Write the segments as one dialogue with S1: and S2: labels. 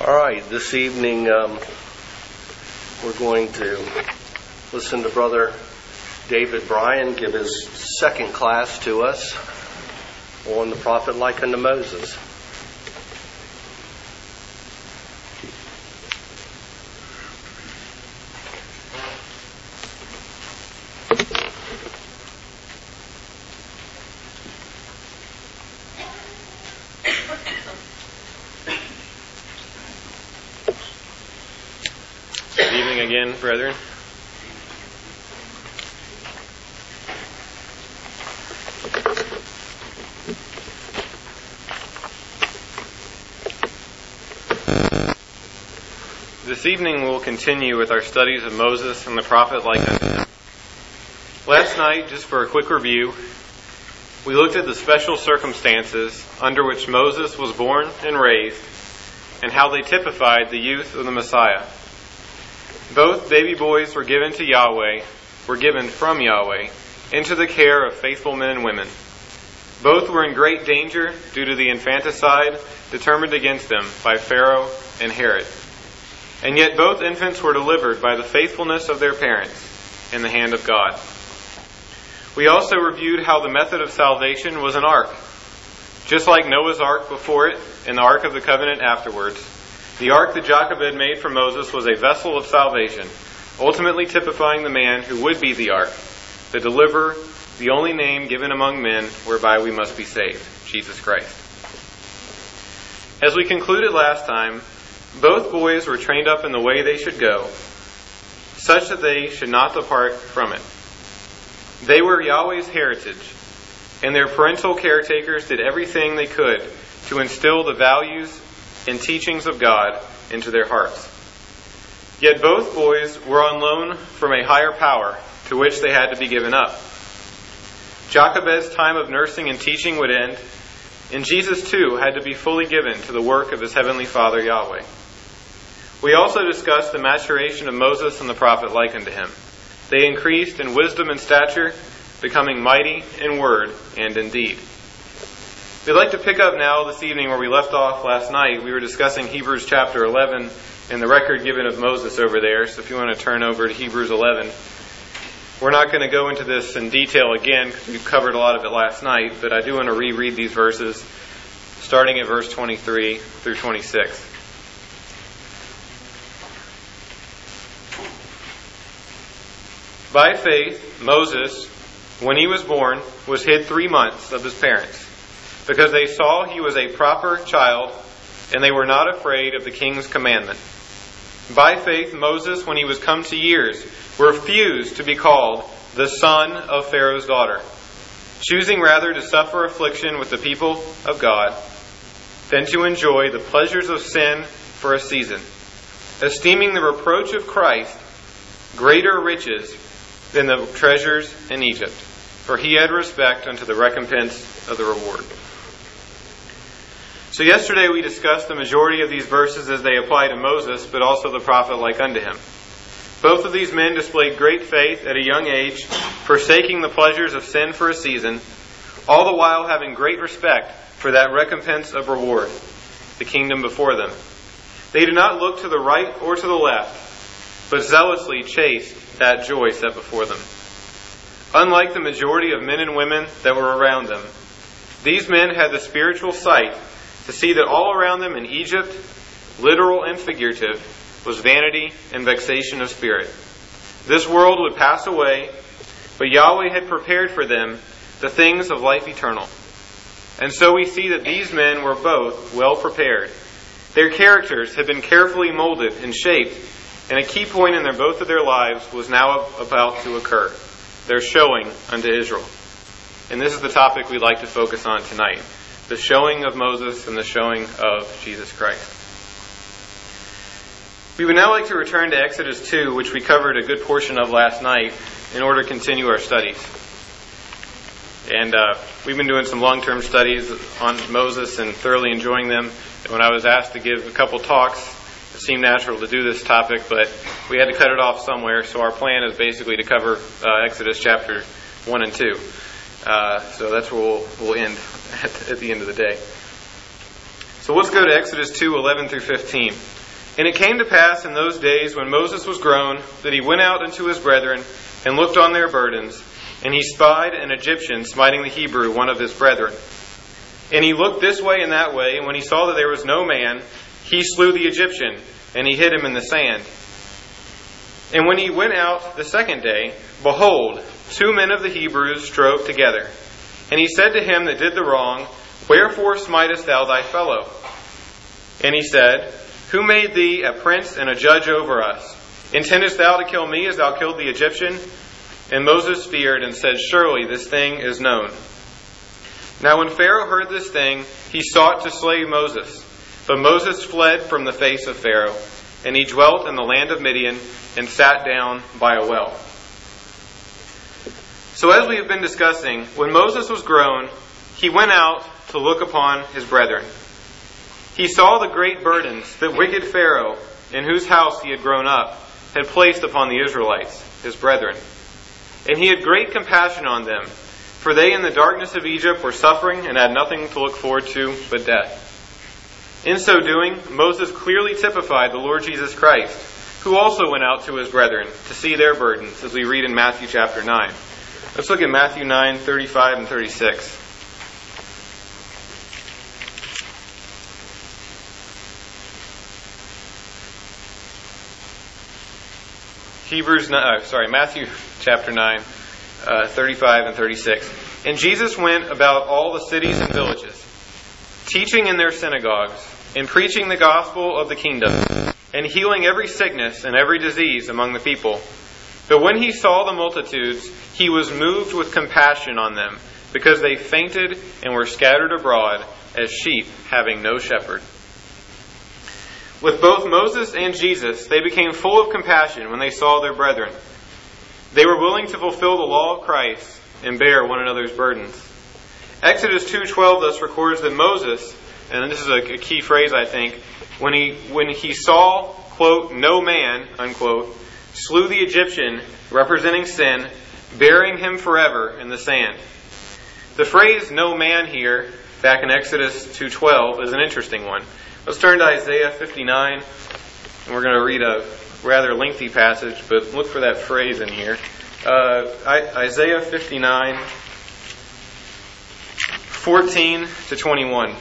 S1: All right, this evening we're going to listen to Brother David Bryan give his second class to us on the prophet like unto Moses.
S2: Good evening again, brethren. This evening we'll continue with our studies of Moses and the prophet like unto him. Last night, just for a quick review, we looked at the special circumstances under which Moses was born and raised and how they typified the youth of the Messiah. Both baby boys were given from Yahweh, into the care of faithful men and women. Both were in great danger due to the infanticide determined against them by Pharaoh and Herod. And yet both infants were delivered by the faithfulness of their parents in the hand of God. We also reviewed how the method of salvation was an ark. Just like Noah's ark before it and the ark of the covenant afterwards, the ark that Jochebed made for Moses was a vessel of salvation, ultimately typifying the man who would be the ark, the deliverer, the only name given among men whereby we must be saved, Jesus Christ. As we concluded last time, both boys were trained up in the way they should go, such that they should not depart from it. They were Yahweh's heritage, and their parental caretakers did everything they could to instill the values and teachings of God into their hearts. Yet both boys were on loan from a higher power to which they had to be given up. Jochebed's time of nursing and teaching would end, and Jesus too had to be fully given to the work of his heavenly Father Yahweh. We also discussed the maturation of Moses and the prophet like unto him. They increased in wisdom and stature, becoming mighty in word and in deed. We'd like to pick up now this evening where we left off last night. We were discussing Hebrews chapter 11 and the record given of Moses over there. So if you want to turn over to Hebrews 11. We're not going to go into this in detail again because we've covered a lot of it last night, but I do want to reread these verses starting at verse 23 through 26. By faith, Moses, when he was born, was hid 3 months of his parents, because they saw he was a proper child, and they were not afraid of the king's commandment. By faith, Moses, when he was come to years, refused to be called the son of Pharaoh's daughter, choosing rather to suffer affliction with the people of God than to enjoy the pleasures of sin for a season, esteeming the reproach of Christ greater riches than the treasures in Egypt, for he had respect unto the recompense of the reward. So yesterday we discussed the majority of these verses as they apply to Moses, but also the prophet like unto him. Both of these men displayed great faith at a young age, forsaking the pleasures of sin for a season, all the while having great respect for that recompense of reward, the kingdom before them. They did not look to the right or to the left, but zealously chased that joy set before them. Unlike the majority of men and women that were around them, these men had the spiritual sight to see that all around them in Egypt, literal and figurative, was vanity and vexation of spirit. This world would pass away, but Yahweh had prepared for them the things of life eternal. And so we see that these men were both well prepared. Their characters had been carefully molded and shaped, and a key point in both of their lives was now about to occur, their showing unto Israel. And this is the topic we'd like to focus on tonight, the showing of Moses and the showing of Jesus Christ. We would now like to return to Exodus 2, which we covered a good portion of last night, in order to continue our studies. And we've been doing some long-term studies on Moses and thoroughly enjoying them. And when I was asked to give a couple talks, it seemed natural to do this topic, but we had to cut it off somewhere. So our plan is basically to cover Exodus chapter 1 and 2. So that's where we'll end at the end of the day. So let's go to Exodus 2, 11 through 15. And it came to pass in those days when Moses was grown, that he went out unto his brethren, and looked on their burdens. And he spied an Egyptian smiting the Hebrew, one of his brethren. And he looked this way and that way, and when he saw that there was no man, he slew the Egyptian, and he hid him in the sand. And when he went out the second day, behold, 2 men of the Hebrews strove together. And he said to him that did the wrong, Wherefore smitest thou thy fellow? And he said, Who made thee a prince and a judge over us? Intendest thou to kill me as thou killed the Egyptian? And Moses feared and said, Surely this thing is known. Now when Pharaoh heard this thing, he sought to slay Moses. But Moses fled from the face of Pharaoh, and he dwelt in the land of Midian, and sat down by a well. So as we have been discussing, when Moses was grown, he went out to look upon his brethren. He saw the great burdens that wicked Pharaoh, in whose house he had grown up, had placed upon the Israelites, his brethren. And he had great compassion on them, for they in the darkness of Egypt were suffering and had nothing to look forward to but death. In so doing, Moses clearly typified the Lord Jesus Christ, who also went out to his brethren to see their burdens, as we read in Matthew chapter 9. Let's look at Matthew 9, 35 and 36. Matthew chapter 9, 35 and 36. And Jesus went about all the cities and villages, teaching in their synagogues, and preaching the gospel of the kingdom, and healing every sickness and every disease among the people. But when he saw the multitudes, he was moved with compassion on them, because they fainted and were scattered abroad as sheep having no shepherd. With both Moses and Jesus, they became full of compassion when they saw their brethren. They were willing to fulfill the law of Christ and bear one another's burdens. Exodus 2:12 thus records that Moses, and this is a key phrase I think, when he saw, quote, no man, unquote, slew the Egyptian, representing sin, burying him forever in the sand. The phrase no man here, back in Exodus 2:12, is an interesting one. Let's turn to Isaiah 59, and we're going to read a rather lengthy passage, but look for that phrase in here. Isaiah 59, 14 to 21.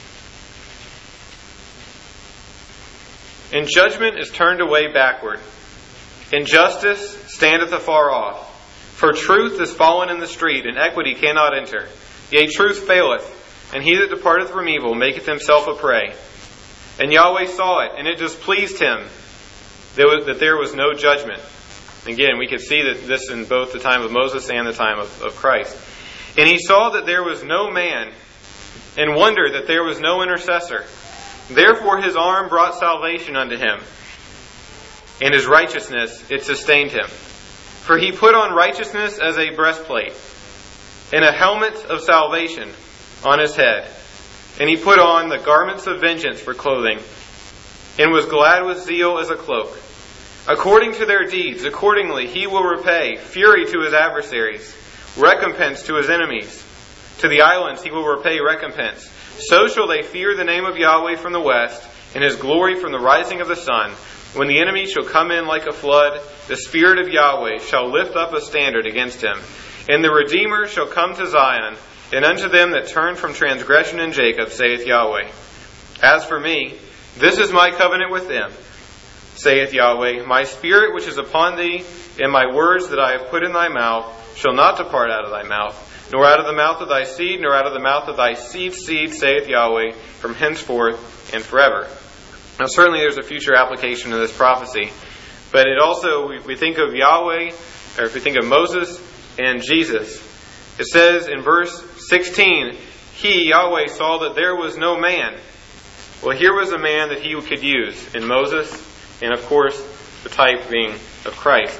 S2: And judgment is turned away backward, and justice standeth afar off. For truth is fallen in the street, and equity cannot enter. Yea, truth faileth, and he that departeth from evil maketh himself a prey. And Yahweh saw it, and it displeased him that there was no judgment. Again, we could see that this in both the time of Moses and the time of Christ. And he saw that there was no man, and wondered that there was no intercessor. Therefore his arm brought salvation unto him, and his righteousness it sustained him. For he put on righteousness as a breastplate, and a helmet of salvation on his head. And he put on the garments of vengeance for clothing, and was glad with zeal as a cloak. According to their deeds, accordingly he will repay fury to his adversaries, recompense to his enemies. To the islands he will repay recompense. So shall they fear the name of Yahweh from the west, and his glory from the rising of the sun. When the enemy shall come in like a flood, the Spirit of Yahweh shall lift up a standard against him. And the Redeemer shall come to Zion, and unto them that turn from transgression in Jacob, saith Yahweh. As for me, this is my covenant with them, saith Yahweh. My spirit which is upon thee, and my words that I have put in thy mouth, shall not depart out of thy mouth, nor out of the mouth of thy seed, nor out of the mouth of thy seed's seed, saith Yahweh, from henceforth and forever. Now certainly there's a future application of this prophecy, but it also, we think of Yahweh, or if we think of Moses and Jesus, it says in verse 16, he, Yahweh, saw that there was no man. Well, here was a man that he could use in Moses, and of course, the type being of Christ.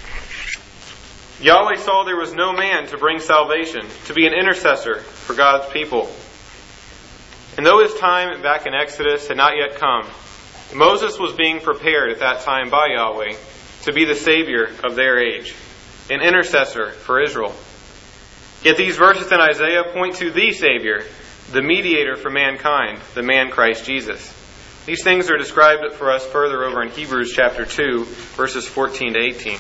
S2: Yahweh saw there was no man to bring salvation, to be an intercessor for God's people. And though his time back in Exodus had not yet come, Moses was being prepared at that time by Yahweh to be the Savior of their age, an intercessor for Israel. Yet these verses in Isaiah point to the Savior, the mediator for mankind, the man Christ Jesus. These things are described for us further over in Hebrews chapter 2, verses 14 to 18.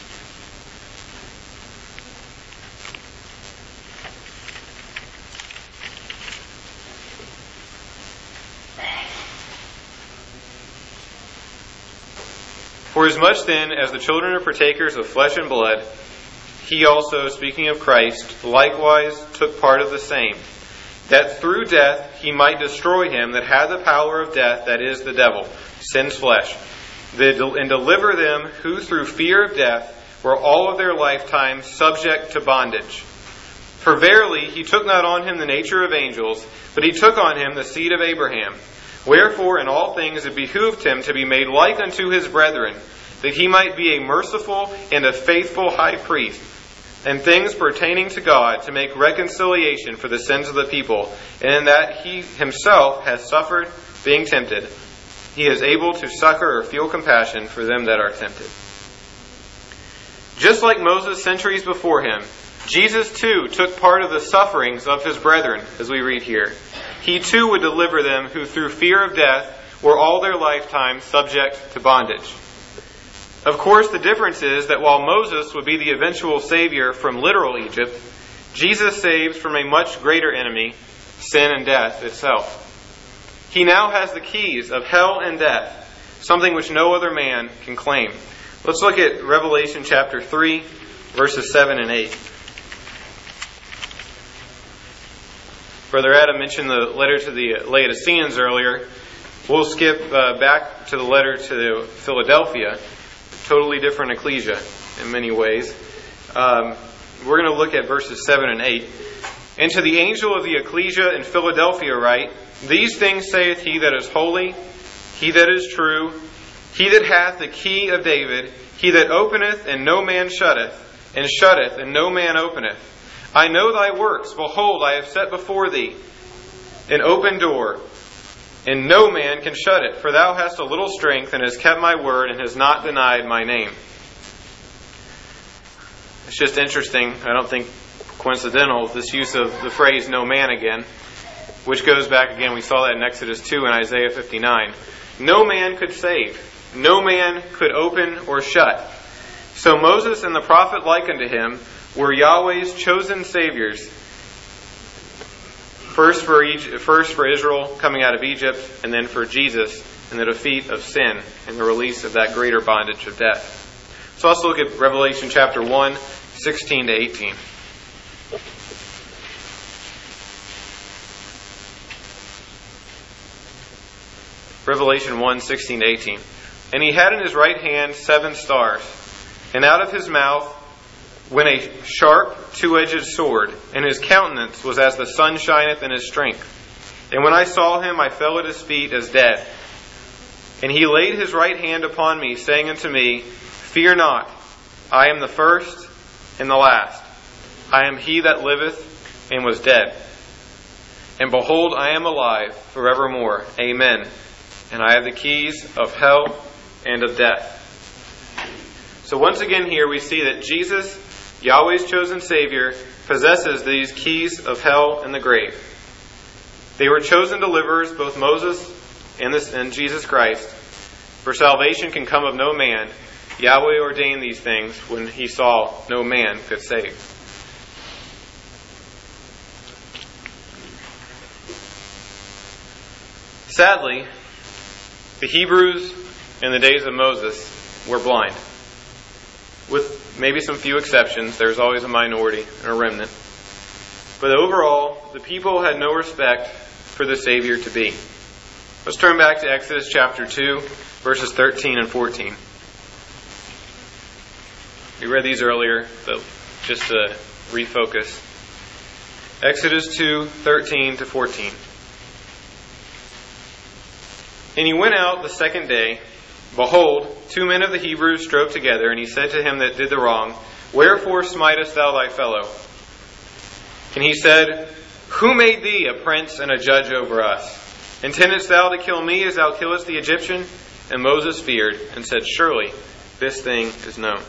S2: For as much then as the children are partakers of flesh and blood, he also, speaking of Christ, likewise took part of the same, that through death he might destroy him that had the power of death, that is, the devil, sin's flesh, and deliver them who through fear of death were all of their lifetime subject to bondage. For verily he took not on him the nature of angels, but he took on him the seed of Abraham. Wherefore in all things it behooved him to be made like unto his brethren, that he might be a merciful and a faithful high priest, and things pertaining to God, to make reconciliation for the sins of the people, and in that he himself has suffered, being tempted, he is able to succor or feel compassion for them that are tempted. Just like Moses centuries before him, Jesus too took part of the sufferings of his brethren, as we read here. He too would deliver them who through fear of death were all their lifetime subject to bondage. Of course, the difference is that while Moses would be the eventual savior from literal Egypt, Jesus saves from a much greater enemy, sin and death itself. He now has the keys of hell and death, something which no other man can claim. Let's look at Revelation chapter 3, verses 7 and 8. Brother Adam mentioned the letter to the Laodiceans earlier. We'll skip back to the letter to Philadelphia. Totally different ecclesia in many ways. We're going to look at verses 7 and 8. And to the angel of the ecclesia in Philadelphia write, These things saith he that is holy, he that is true, he that hath the key of David, he that openeth and no man shutteth, and shutteth and no man openeth. I know thy works. Behold, I have set before thee an open door, and no man can shut it. For thou hast a little strength, and hast kept my word, and hast not denied my name. It's just interesting, I don't think coincidental, this use of the phrase no man again, which goes back again, we saw that in Exodus 2 and Isaiah 59. No man could save. No man could open or shut. So Moses and the prophet like unto him were Yahweh's chosen saviors. First for Israel coming out of Egypt, and then for Jesus in the defeat of sin and the release of that greater bondage of death. So let's look at Revelation chapter 1, 16 to 18. Revelation 1, 16 to 18. And he had in his right hand 7 stars, and out of his mouth went a sharp, two-edged sword, and his countenance was as the sun shineth in his strength. And when I saw him, I fell at his feet as dead. And he laid his right hand upon me, saying unto me, Fear not, I am the first and the last. I am he that liveth and was dead. And behold, I am alive forevermore. Amen. And I have the keys of hell and of death. So once again here we see that Jesus, Yahweh's chosen Savior, possesses these keys of hell and the grave. They were chosen deliverers, both Moses and Jesus Christ. For salvation can come of no man. Yahweh ordained these things when he saw no man could save. Sadly, the Hebrews in the days of Moses were blind. With maybe some few exceptions, there's always a minority and a remnant. But overall, the people had no respect for the Savior to be. Let's turn back to Exodus chapter 2, verses 13 and 14. We read these earlier, but just to refocus. Exodus 2, 13 to 14. And he went out the second day. Behold, 2 men of the Hebrews strove together, and he said to him that did the wrong, Wherefore smitest thou thy fellow? And he said, Who made thee a prince and a judge over us? Intendest thou to kill me as thou killest the Egyptian? And Moses feared, and said, Surely this thing is known.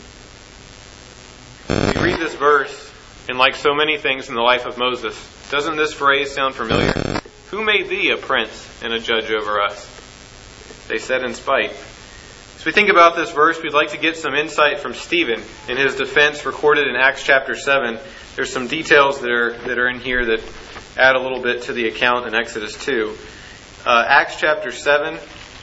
S2: We read this verse, and like so many things in the life of Moses, doesn't this phrase sound familiar? Who made thee a prince and a judge over us? they said in spite. As we think about this verse, we'd like to get some insight from Stephen in his defense recorded in Acts chapter 7. There's some details that are in here that add a little bit to the account in Exodus 2. Acts chapter 7.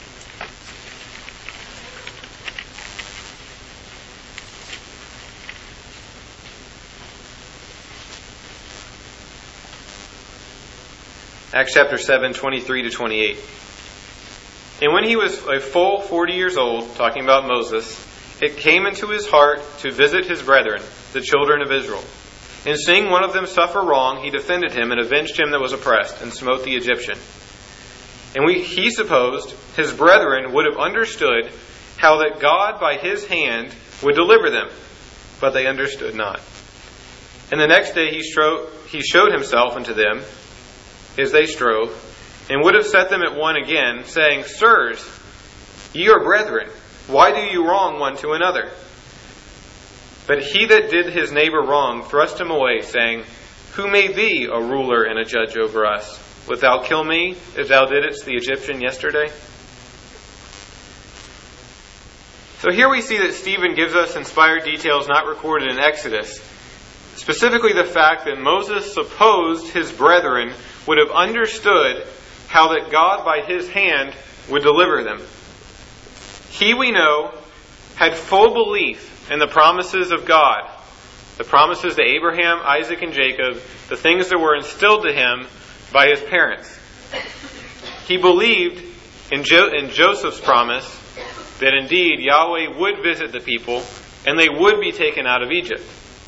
S2: Acts chapter 7, 23 to 28. And when he was a full 40 years old, talking about Moses, it came into his heart to visit his brethren, the children of Israel. And seeing one of them suffer wrong, he defended him and avenged him that was oppressed, and smote the Egyptian. And he supposed his brethren would have understood how that God by his hand would deliver them, but they understood not. And the next day he showed himself unto them, as they strove, and would have set them at one again, saying, Sirs, ye are brethren, why do you wrong one to another? But he that did his neighbor wrong thrust him away, saying, Who made thee a ruler and a judge over us? Wilt thou kill me, as thou didst the Egyptian yesterday? So here we see that Stephen gives us inspired details not recorded in Exodus. Specifically the fact that Moses supposed his brethren would have understood how that God by his hand would deliver them. He, we know, had full belief in the promises of God, the promises to Abraham, Isaac, and Jacob, the things that were instilled to him by his parents. He believed in Joseph's promise that indeed Yahweh would visit the people and they would be taken out of Egypt.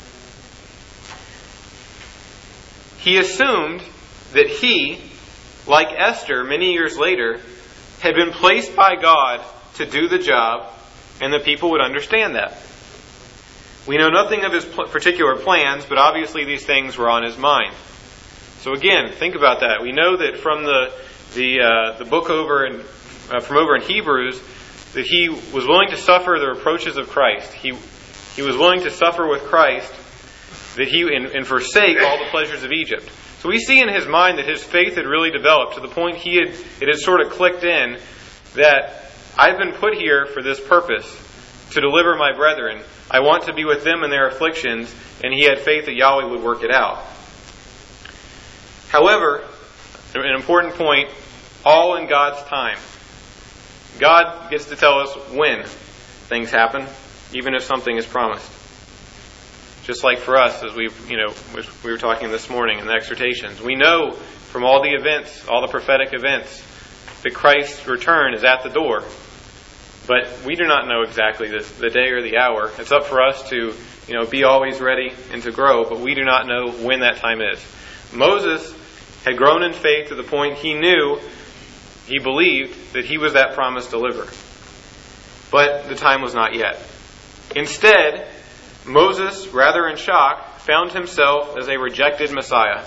S2: He assumed that he, like Esther many years later, had been placed by God to do the job, and the people would understand that. We know nothing of his particular plans, but obviously these things were on his mind. So again, think about that. We know that from the book over in Hebrews, that he was willing to suffer the reproaches of Christ. He was willing to suffer with Christ, that and forsake all the pleasures of Egypt. So we see in his mind that his faith had really developed to the point it had sort of clicked in that I've been put here for this purpose, to deliver my brethren. I want to be with them in their afflictions, and he had faith that Yahweh would work it out. However, an important point, all in God's time. God gets to tell us when things happen, even if something is promised. Just like for us, as we were talking this morning in the exhortations, we know from all the events, all the prophetic events, that Christ's return is at the door. But we do not know exactly the day or the hour. It's up for us to, be always ready and to grow, but we do not know when that time is. Moses had grown in faith to the point he believed that he was that promised deliverer. But the time was not yet. Instead, Moses, rather in shock, found himself as a rejected Messiah.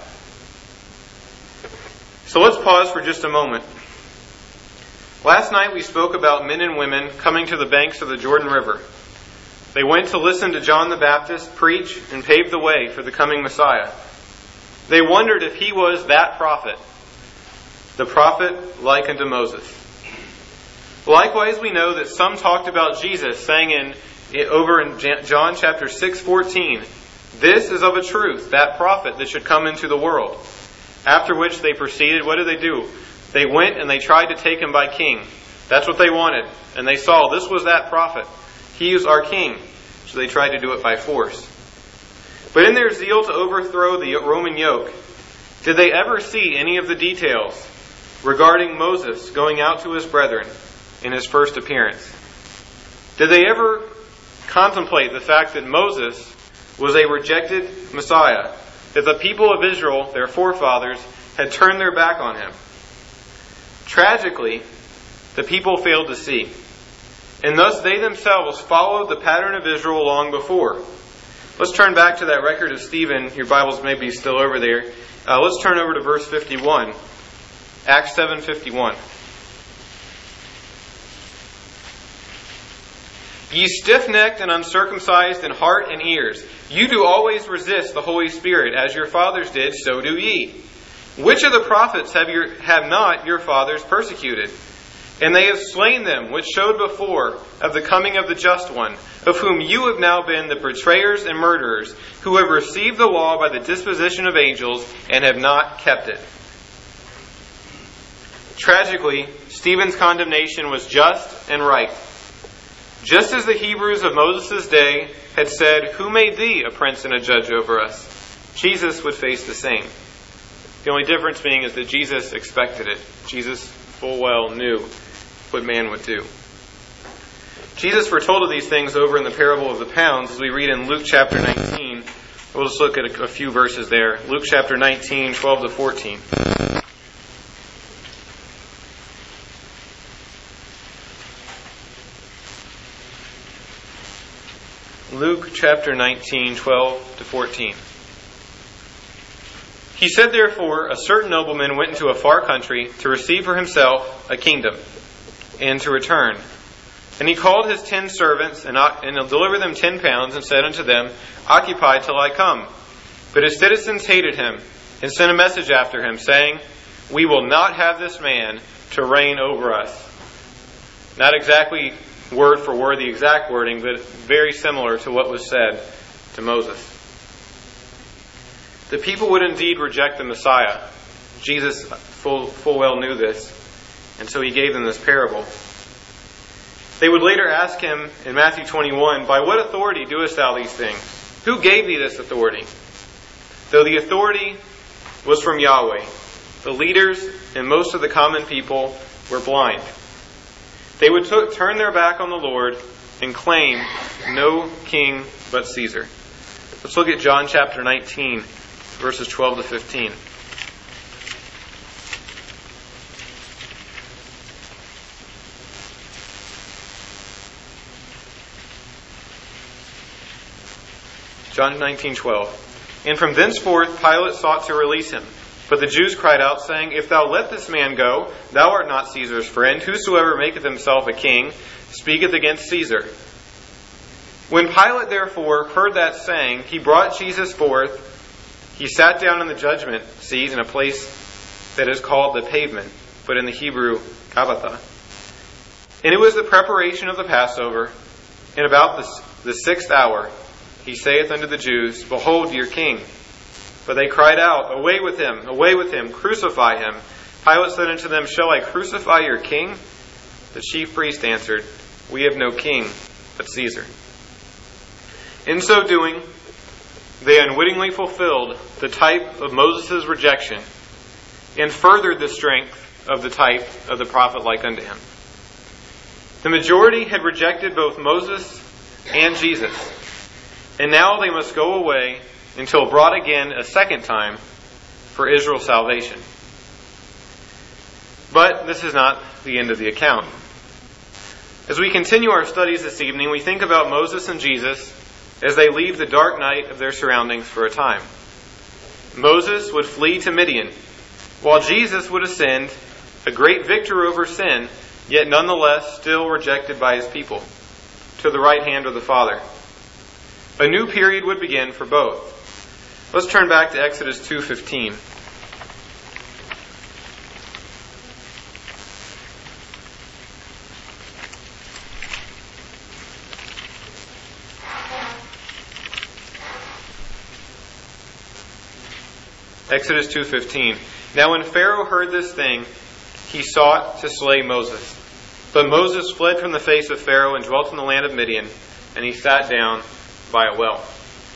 S2: So let's pause for just a moment. Last night we spoke about men and women coming to the banks of the Jordan River. They went to listen to John the Baptist preach and pave the way for the coming Messiah. They wondered if he was that prophet, the prophet like unto Moses. Likewise, we know that some talked about Jesus, saying over in John chapter 6:14, "This is of a truth, that prophet that should come into the world." After which they proceeded, what did they do? They went and they tried to take him by king. That's what they wanted. And they saw this was that prophet. He is our king. So they tried to do it by force. But in their zeal to overthrow the Roman yoke, did they ever see any of the details regarding Moses going out to his brethren in his first appearance? Did they ever contemplate the fact that Moses was a rejected Messiah? That the people of Israel, their forefathers, had turned their back on him? Tragically, the people failed to see. And thus they themselves followed the pattern of Israel long before. Let's turn back to that record of Stephen. Your Bibles may be still over there. Let's turn over to verse 51. Acts 7:51. "Ye stiff-necked and uncircumcised in heart and ears, you do always resist the Holy Spirit, as your fathers did, so do ye. Which of the prophets have not your fathers persecuted? And they have slain them, which showed before of the coming of the Just One, of whom you have now been the betrayers and murderers, who have received the law by the disposition of angels, and have not kept it." Tragically, Stephen's condemnation was just and right. Just as the Hebrews of Moses' day had said, "Who made thee a prince and a judge over us?" Jesus would face the same. The only difference being is that Jesus expected it. Jesus full well knew what man would do. Jesus foretold of these things over in the parable of the pounds, as we read in Luke chapter 19. We'll just look at a few verses there. Luke chapter 19, 12 to 14. Luke chapter 19, 12 to 14. "He said, therefore, a certain nobleman went into a far country to receive for himself a kingdom, and to return. And he called his 10 servants, and delivered them 10 pounds, and said unto them, Occupy till I come. But his citizens hated him, and sent a message after him, saying, We will not have this man to reign over us." Not exactly word for word the exact wording, but very similar to what was said to Moses. The people would indeed reject the Messiah. Jesus full well knew this, and so he gave them this parable. They would later ask him in Matthew 21, "By what authority doest thou these things? Who gave thee this authority?" Though the authority was from Yahweh, the leaders and most of the common people were blind. They would turn their back on the Lord and claim no king but Caesar. Let's look at John chapter 19, verses 12 to 15. John 19:12. "And from thenceforth Pilate sought to release him. But the Jews cried out, saying, If thou let this man go, thou art not Caesar's friend. Whosoever maketh himself a king speaketh against Caesar. When Pilate therefore heard that saying, he brought Jesus forth. He sat down in the judgment seat in a place that is called the Pavement, but in the Hebrew, Gabbatha. And it was the preparation of the Passover, and about the 6th hour, he saith unto the Jews, Behold your king. But they cried out, Away with him, crucify him. Pilate said unto them, Shall I crucify your king? The chief priest answered, We have no king but Caesar. In so doing, they unwittingly fulfilled the type of Moses' rejection and furthered the strength of the type of the prophet like unto him. The majority had rejected both Moses and Jesus, and now they must go away until brought again a second time for Israel's salvation. But this is not the end of the account. As we continue our studies this evening, we think about Moses and Jesus as they leave the dark night of their surroundings for a time. Moses would flee to Midian, while Jesus would ascend, a great victor over sin, yet nonetheless still rejected by his people, to the right hand of the Father. A new period would begin for both. Let's turn back to Exodus 2:15. Exodus 2:15. Now when Pharaoh heard this thing, he sought to slay Moses. But Moses fled from the face of Pharaoh and dwelt in the land of Midian, and he sat down by a well.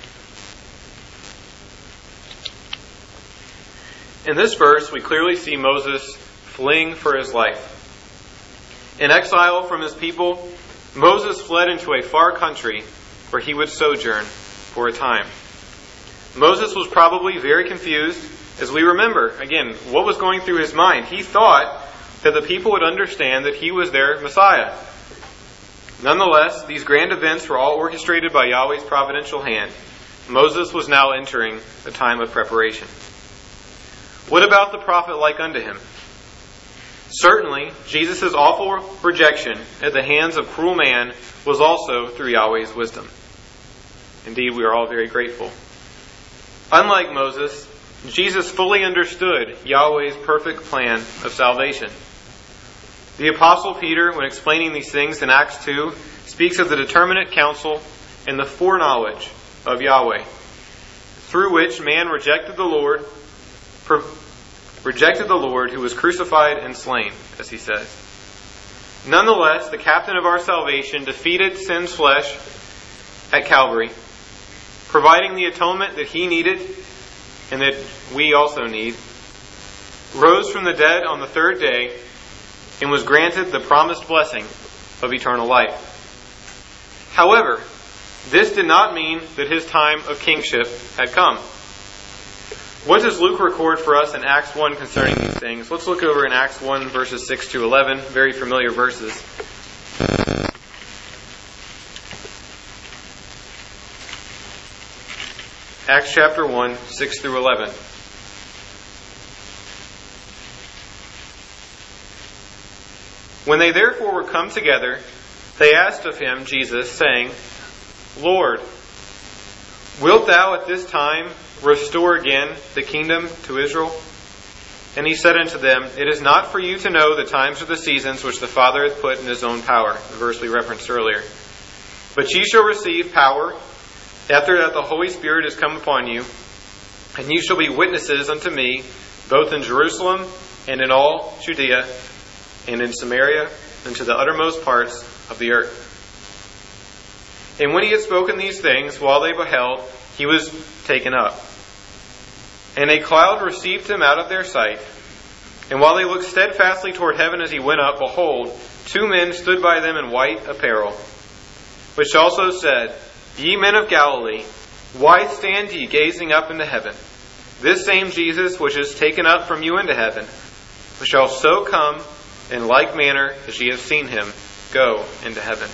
S2: In this verse, we clearly see Moses fleeing for his life. In exile from his people, Moses fled into a far country where he would sojourn for a time. Moses was probably very confused, as we remember, again, what was going through his mind. He thought that the people would understand that he was their Messiah. Nonetheless, these grand events were all orchestrated by Yahweh's providential hand. Moses was now entering a time of preparation. What about the prophet like unto him? Certainly, Jesus' awful rejection at the hands of cruel man was also through Yahweh's wisdom. Indeed, we are all very grateful. Unlike Moses, Jesus fully understood Yahweh's perfect plan of salvation. The Apostle Peter, when explaining these things in Acts 2, speaks of the determinate counsel and the foreknowledge of Yahweh, through which man rejected the Lord who was crucified and slain, as he says. Nonetheless, the captain of our salvation defeated sin's flesh at Calvary, providing the atonement that he needed and that we also need, rose from the dead on the third day, and was granted the promised blessing of eternal life. However, this did not mean that his time of kingship had come. What does Luke record for us in Acts 1 concerning these things? Let's look over in Acts 1 verses 6 to 11, very familiar verses. Acts chapter 1, 6 through 11. When they therefore were come together, they asked of him, Jesus, saying, Lord, wilt thou at this time restore again the kingdom to Israel? And he said unto them, It is not for you to know the times or the seasons which the Father hath put in his own power, the verse we referenced earlier. But ye shall receive power after that the Holy Spirit is come upon you, and ye shall be witnesses unto me, both in Jerusalem and in all Judea, and in Samaria, and to the uttermost parts of the earth. And when he had spoken these things, while they beheld, he was taken up. And a cloud received him out of their sight. And while they looked steadfastly toward heaven as he went up, behold, two men stood by them in white apparel, which also said, Ye men of Galilee, why stand ye gazing up into heaven? This same Jesus, which is taken up from you into heaven, shall so come in like manner as ye have seen him go into heaven.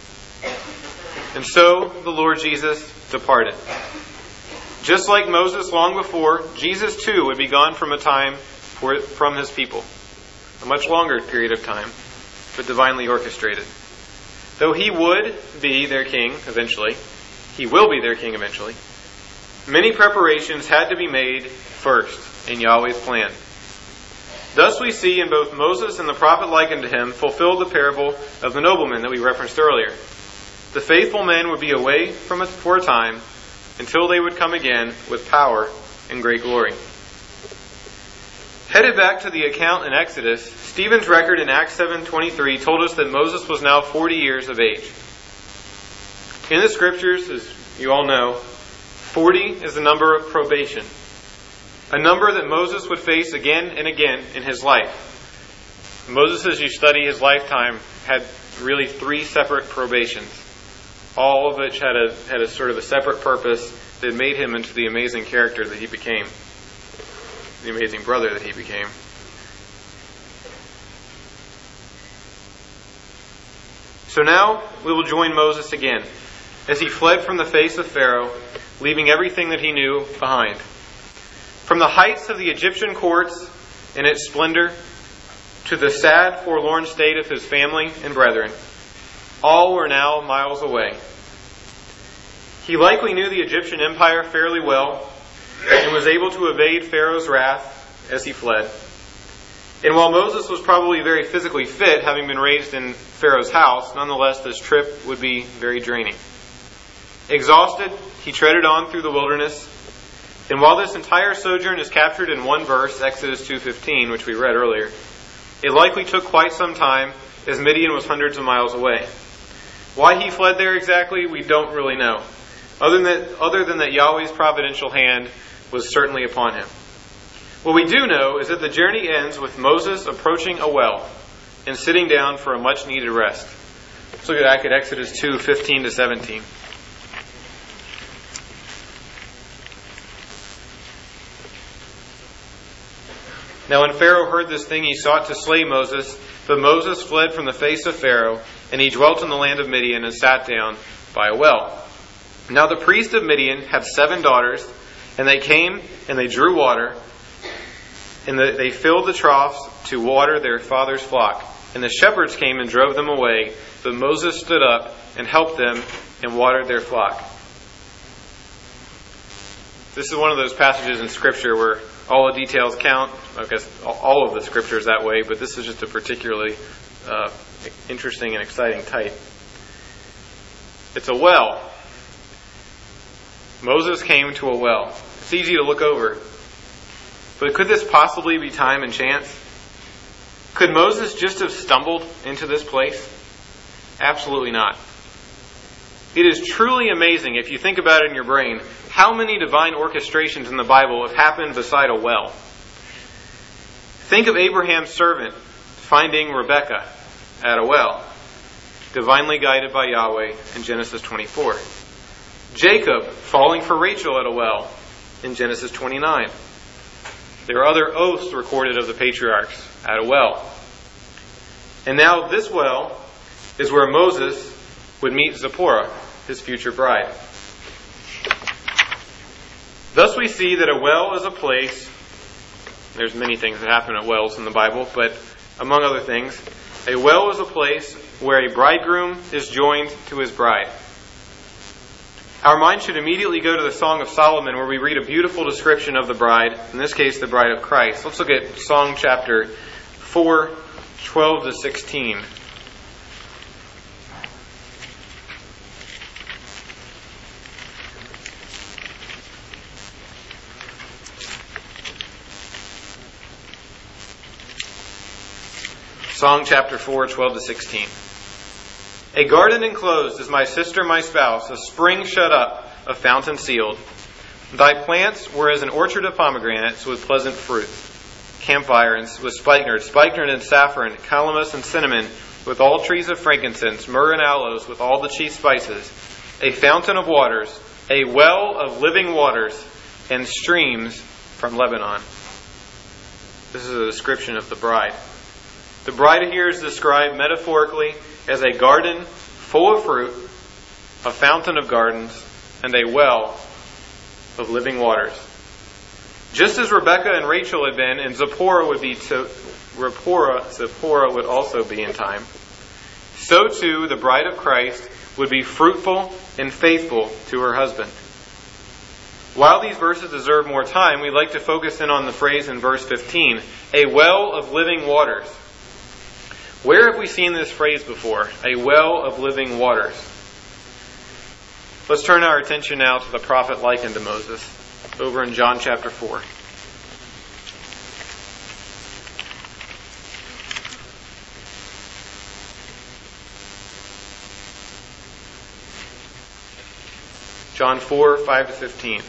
S2: And so the Lord Jesus departed. Just like Moses long before, Jesus too would be gone from from his people. A much longer period of time, but divinely orchestrated. Though he would be their king eventually, he will be their king eventually, many preparations had to be made first in Yahweh's plan. Thus we see in both Moses and the prophet like unto him fulfill the parable of the nobleman that we referenced earlier. The faithful men would be away from it for a time until they would come again with power and great glory. Headed back to the account in Exodus, Stephen's record in Acts 7:23 told us that Moses was now 40 years of age. In the scriptures, as you all know, 40 is the number of probation. A number that Moses would face again and again in his life. Moses, as you study his lifetime, had really 3 separate probations. All of which had a sort of a separate purpose that made him into the amazing character that he became. The amazing brother that he became. So now we will join Moses again as he fled from the face of Pharaoh, leaving everything that he knew behind. From the heights of the Egyptian courts and its splendor to the sad, forlorn state of his family and brethren, all were now miles away. He likely knew the Egyptian empire fairly well and was able to evade Pharaoh's wrath as he fled. And while Moses was probably very physically fit, having been raised in Pharaoh's house, nonetheless this trip would be very draining. Exhausted, he treaded on through the wilderness. And while this entire sojourn is captured in one verse, Exodus 2:15, which we read earlier, it likely took quite some time, as Midian was hundreds of miles away. Why he fled there exactly, we don't really know, other than that Yahweh's providential hand was certainly upon him. What we do know is that the journey ends with Moses approaching a well and sitting down for a much-needed rest. Let's look back at Exodus 2:15 to 17. Now when Pharaoh heard this thing, he sought to slay Moses, but Moses fled from the face of Pharaoh, and he dwelt in the land of Midian and sat down by a well. Now the priest of Midian had 7 daughters, and they came and they drew water, and they filled the troughs to water their father's flock. And the shepherds came and drove them away, but Moses stood up and helped them and watered their flock. This is one of those passages in Scripture where all the details count. I guess all of the Scripture is that way, but this is just a particularly interesting and exciting type. It's a well. Moses came to a well. It's easy to look over. But could this possibly be time and chance? Could Moses just have stumbled into this place? Absolutely not. It is truly amazing, if you think about it in your brain, how many divine orchestrations in the Bible have happened beside a well. Think of Abraham's servant finding Rebekah at a well, divinely guided by Yahweh in Genesis 24. Jacob falling for Rachel at a well in Genesis 29. There are other oaths recorded of the patriarchs at a well. And now this well is where Moses would meet Zipporah, his future bride. Thus we see that a well is a place, there's many things that happen at wells in the Bible, but among other things, a well is a place where a bridegroom is joined to his bride. Our mind should immediately go to the Song of Solomon, where we read a beautiful description of the bride, in this case the bride of Christ. Let's look at Song chapter 4, 12 to 16. Song chapter 4, 12 to 16. A garden enclosed is my sister, my spouse, a spring shut up, a fountain sealed. Thy plants were as an orchard of pomegranates with pleasant fruit, campfires with spikenard and saffron, calamus and cinnamon, with all trees of frankincense, myrrh and aloes, with all the chief spices, a fountain of waters, a well of living waters, and streams from Lebanon. This is a description of the bride. The bride here is described metaphorically as a garden full of fruit, a fountain of gardens, and a well of living waters. Just as Rebekah and Rachel had been, and Zipporah would also be in time, so too the bride of Christ would be fruitful and faithful to her husband. While these verses deserve more time, we'd like to focus in on the phrase in verse 15, a well of living waters. Where have we seen this phrase before? A well of living waters. Let's turn our attention now to the prophet likened to Moses, over in John chapter 4. John 4, 5 to 15.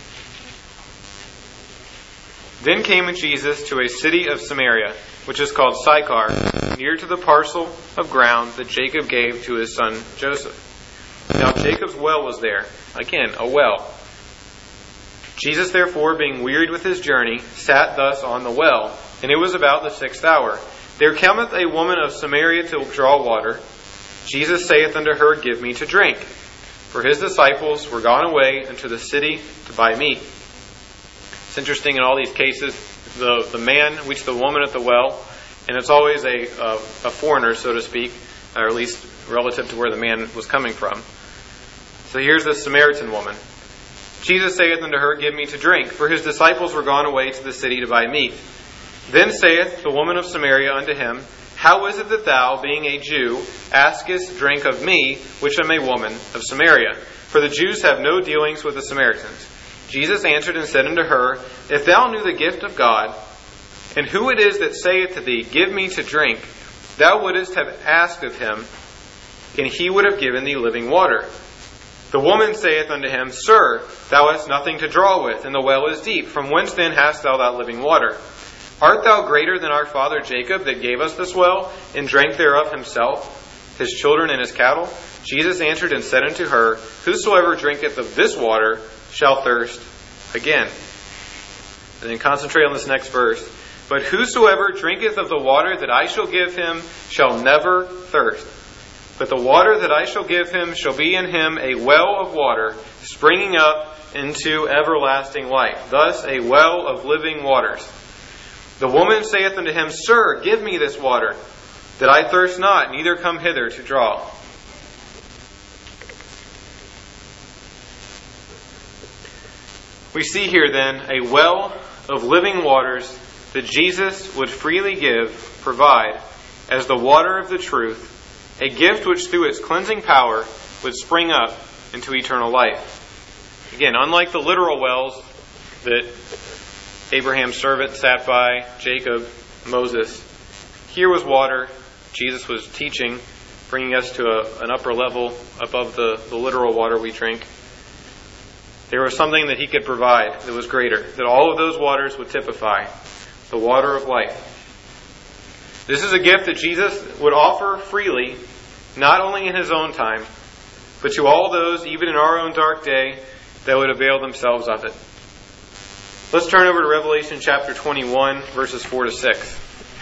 S2: Then came Jesus to a city of Samaria, which is called Sychar, near to the parcel of ground that Jacob gave to his son Joseph. Now Jacob's well was there. Again, a well. Jesus, therefore, being wearied with his journey, sat thus on the well, and it was about the 6th hour. There cometh a woman of Samaria to draw water. Jesus saith unto her, Give me to drink. For his disciples were gone away into the city to buy meat. It's interesting in all these cases, the man reached the woman at the well, and it's always a foreigner, so to speak, or at least relative to where the man was coming from. So here's the Samaritan woman. Jesus saith unto her, Give me to drink, for his disciples were gone away to the city to buy meat. Then saith the woman of Samaria unto him, How is it that thou, being a Jew, askest drink of me, which am a woman of Samaria? For the Jews have no dealings with the Samaritans. Jesus answered and said unto her, If thou knew the gift of God, and who it is that saith to thee, Give me to drink, thou wouldest have asked of him, and he would have given thee living water. The woman saith unto him, Sir, thou hast nothing to draw with, and the well is deep. From whence then hast thou that living water? Art thou greater than our father Jacob, that gave us this well, and drank thereof himself, his children, and his cattle? Jesus answered and said unto her, Whosoever drinketh of this water shall thirst again. And then concentrate on this next verse. But whosoever drinketh of the water that I shall give him shall never thirst. But the water that I shall give him shall be in him a well of water, springing up into everlasting life. Thus a well of living waters. The woman saith unto him, Sir, give me this water, that I thirst not, neither come hither to draw. We see here then a well of living waters that Jesus would freely give, provide, as the water of the truth, a gift which through its cleansing power would spring up into eternal life. Again, unlike the literal wells that Abraham's servant sat by, Jacob, Moses, here was water. Jesus was teaching, bringing us to an upper level above the literal water we drink. There was something that he could provide that was greater, that all of those waters would typify, the water of life. This is a gift that Jesus would offer freely, not only in his own time, but to all those, even in our own dark day, that would avail themselves of it. Let's turn over to Revelation chapter 21, verses 4 to 6.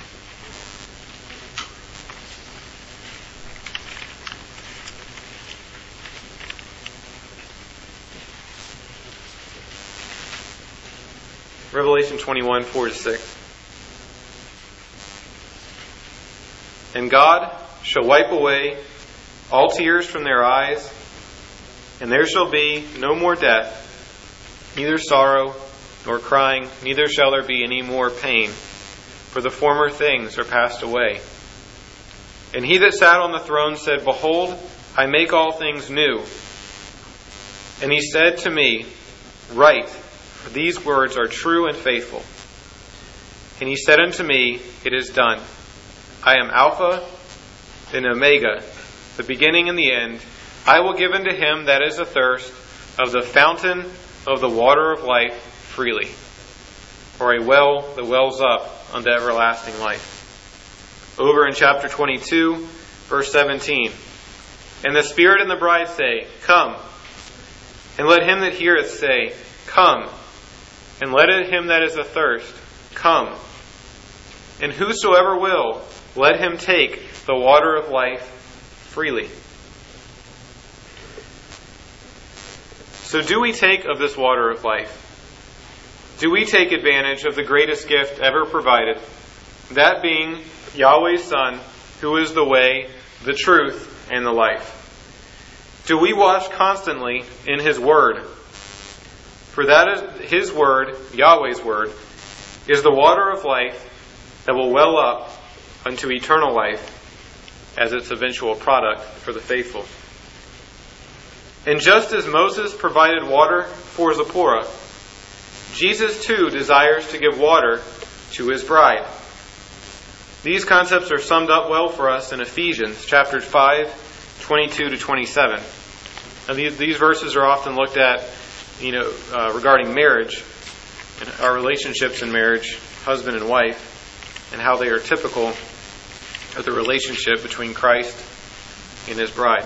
S2: Revelation 21, 4 to 6. And God shall wipe away all tears from their eyes, and there shall be no more death, neither sorrow nor crying, neither shall there be any more pain, for the former things are passed away. And he that sat on the throne said, Behold, I make all things new. And he said to me, Write, for these words are true and faithful. And he said unto me, It is done. I am Alpha and Omega, the beginning and the end. I will give unto him that is athirst of the fountain of the water of life freely, or a well that wells up unto everlasting life. Over in chapter 22, verse 17. And the Spirit and the bride say, Come. And let him that heareth say, Come. And let him that is athirst come. And whosoever will, let him take the water of life freely. So do we take of this water of life? Do we take advantage of the greatest gift ever provided, that being Yahweh's Son, who is the way, the truth, and the life? Do we wash constantly in His Word? For that is His Word, Yahweh's Word, is the water of life that will well up unto eternal life as its eventual product for the faithful. And just as Moses provided water for Zipporah, Jesus too desires to give water to His bride. These concepts are summed up well for us in Ephesians chapter 5, 22 to 27. Now these verses are often looked at, regarding marriage and our relationships in marriage, husband and wife, and how they are typical of the relationship between Christ and His bride.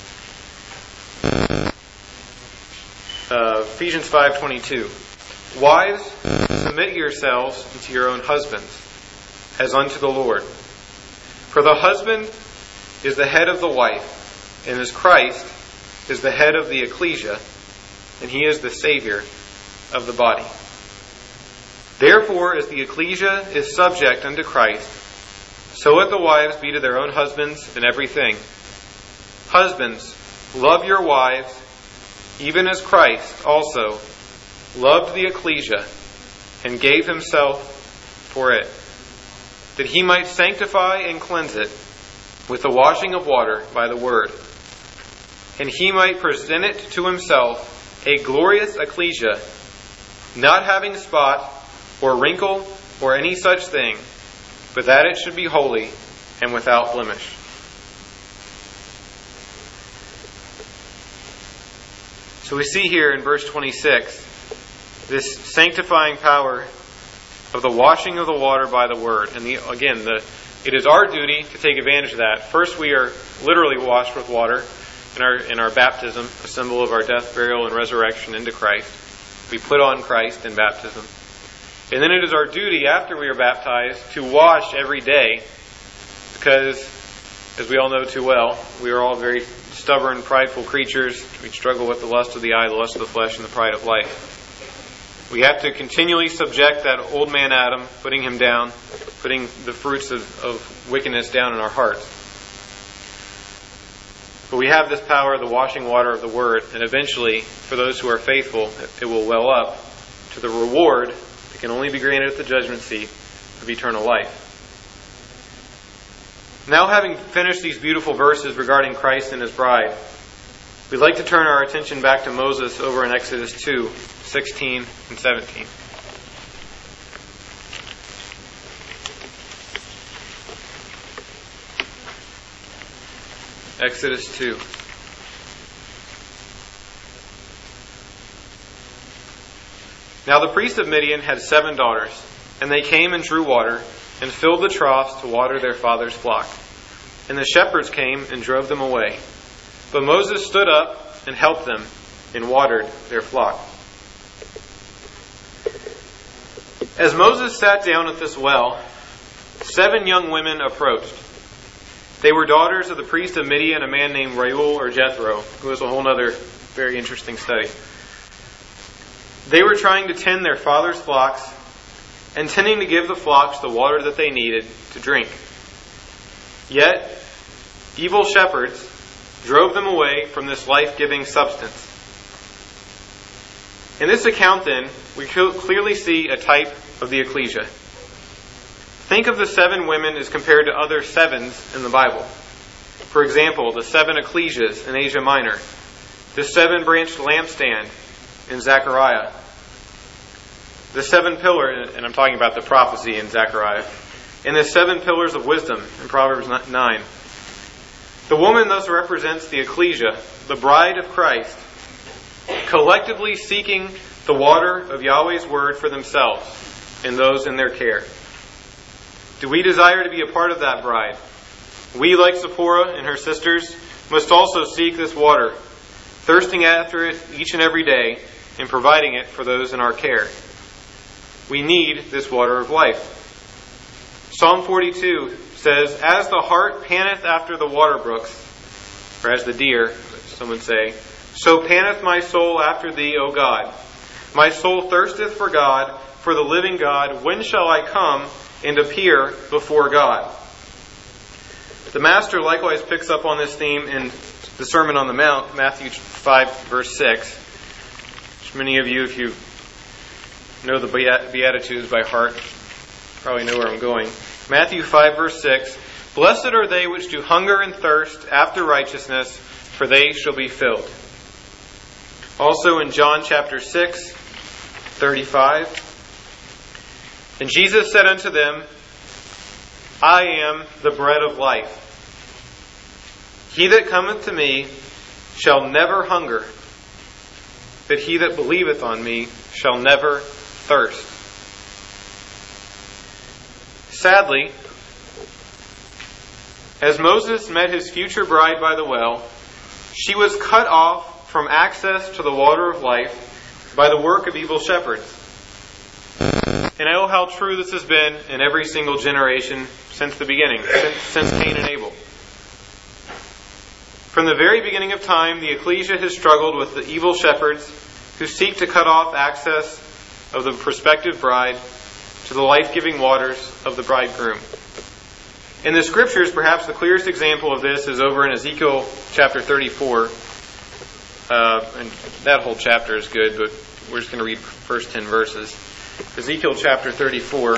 S2: Ephesians 5:22. Wives, submit yourselves unto your own husbands, as unto the Lord. For the husband is the head of the wife, and as Christ is the head of the ecclesia, and He is the Savior of the body. Therefore, as the ecclesia is subject unto Christ, so let the wives be to their own husbands in everything. Husbands, love your wives, even as Christ also loved the ecclesia and gave Himself for it, that He might sanctify and cleanse it with the washing of water by the word, and He might present it to Himself a glorious ecclesia, not having spot or wrinkle or any such thing, but that it should be holy and without blemish. So we see here in verse 26 this sanctifying power of the washing of the water by the word. And it is our duty to take advantage of that. First, we are literally washed with water in our baptism, a symbol of our death, burial, and resurrection into Christ. We put on Christ in baptism. And then it is our duty after we are baptized to wash every day, because, as we all know too well, we are all very stubborn, prideful creatures. We struggle with the lust of the eye, the lust of the flesh, and the pride of life. We have to continually subject that old man Adam, putting him down, putting the fruits of wickedness down in our hearts. But we have this power, the washing water of the Word, and eventually, for those who are faithful, it will well up to the reward that can only be granted at the judgment seat of eternal life. Now, having finished these beautiful verses regarding Christ and his bride, we'd like to turn our attention back to Moses over in Exodus 2, 16 and 17. Exodus 2. Now the priest of Midian had 7 daughters, and they came and drew water, and filled the troughs to water their father's flock. And the shepherds came and drove them away. But Moses stood up and helped them, and watered their flock. As Moses sat down at this well, 7 young women approached. They were daughters of the priest of Midian, a man named Reuel or Jethro, who is a whole other very interesting study. They were trying to tend their father's flocks, intending to give the flocks the water that they needed to drink. Yet, evil shepherds drove them away from this life-giving substance. In this account, then, we clearly see a type of the ecclesia. Think of the 7 women as compared to other 7s in the Bible. For example, the 7 ecclesias in Asia Minor, the 7-branched lampstand in Zechariah, the 7 pillars, and I'm talking about the prophecy in Zechariah, and the 7 pillars of wisdom in Proverbs 9. The woman thus represents the ecclesia, the bride of Christ, collectively seeking the water of Yahweh's word for themselves and those in their care. Do we desire to be a part of that bride? We, like Zipporah and her sisters, must also seek this water, thirsting after it each and every day and providing it for those in our care. We need this water of life. Psalm 42 says, "As the hart panteth after the water brooks," or as the deer, some would say, "so panteth my soul after thee, O God. My soul thirsteth for God, for the living God. When shall I come and appear before God?" The Master likewise picks up on this theme in the Sermon on the Mount, Matthew 5, verse 6. Which many of you, if you know the Beatitudes by heart, probably know where I'm going. Matthew 5, verse 6. "Blessed are they which do hunger and thirst after righteousness, for they shall be filled." Also in John chapter 6, 35. "And Jesus said unto them, I am the bread of life. He that cometh to me shall never hunger, but he that believeth on me shall never thirst." Sadly, as Moses met his future bride by the well, she was cut off from access to the water of life by the work of evil shepherds. And oh, how true this has been in every single generation since the beginning, since Cain and Abel. From the very beginning of time, the ecclesia has struggled with the evil shepherds who seek to cut off access of the prospective bride to the life-giving waters of the bridegroom. In the Scriptures, perhaps the clearest example of this is over in Ezekiel chapter 34. And that whole chapter is good, but we're just going to read the first 10 verses. Ezekiel chapter 34.